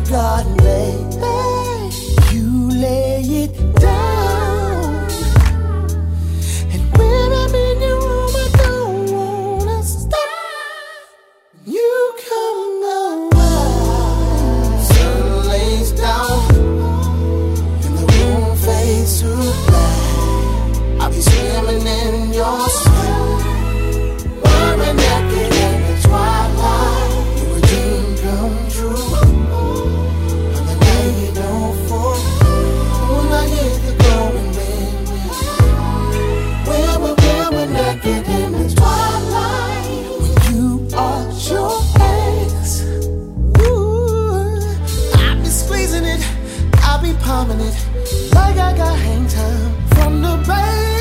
garden, baby. You lay it down, and when I'm in your room, I don't wanna stop. You come around, sun lays down, and the room fades to black. I'll be swimming in your sweat, burning naked in the twilight. You a dream come true. On the night you don't fall, when I hear the going baby. We're naked in the twilight. When you arch your hands, ooh, I'll be squeezing it, I'll be palming it, like I got hang time from the bay.